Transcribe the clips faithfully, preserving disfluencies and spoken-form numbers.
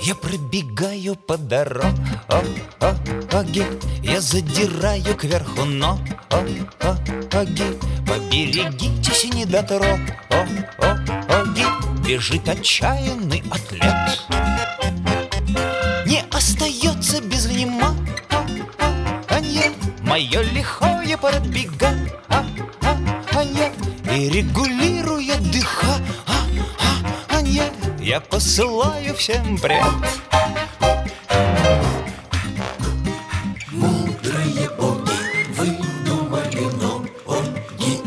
Я пробегаю по дороге, я задираю кверху ноги. Поберегитесь, недотроги, бежит отчаянный атлет. Не остается без внимания мое лихое пробегание, и регулируя дыхание, я посылаю всем привет. Мудрые боги выдумали ноги.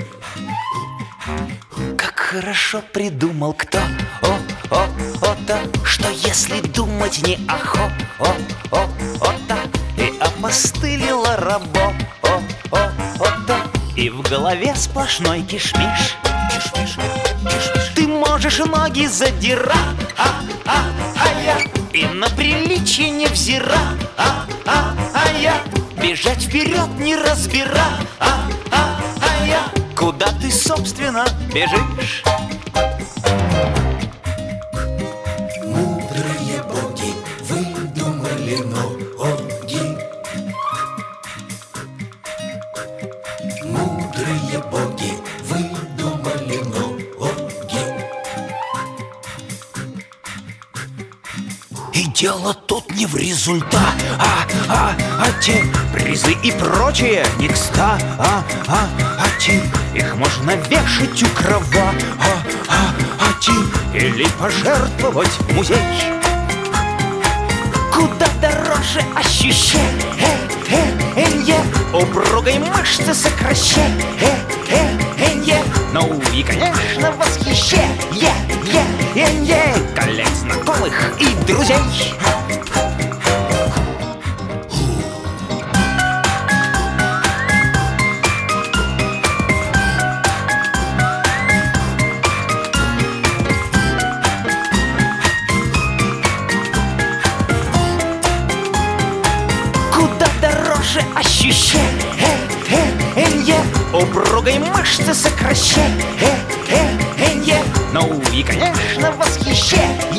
Как хорошо придумал кто, о, о, о-то, что если думать не охо, о, о, о-то, и опостылила рабо, о, о, о-то, и в голове сплошной кишмиш. Кишмиш, кишмиш. Ты можешь ноги задирать, а, а, а я, и на приличие не взира, а, а, а я, бежать вперед не разбира, а, а, а я. Куда ты, собственно, бежишь? Мудрые боги выдумали ноги. Мудрые боги выдумали ноги. И дело тут не в результате, а, а, а те призы и прочее не кста, а, а, а те. Их можно вешать у кровати, а, а, а те, или пожертвовать в музей. Куда дороже ощущение упругой мышцы сокращение. Ну и, конечно, восхищение коллег, знакомых и друзей. Куда дороже ощущение упругой мышцы сокращение. Ну и, конечно, восхищение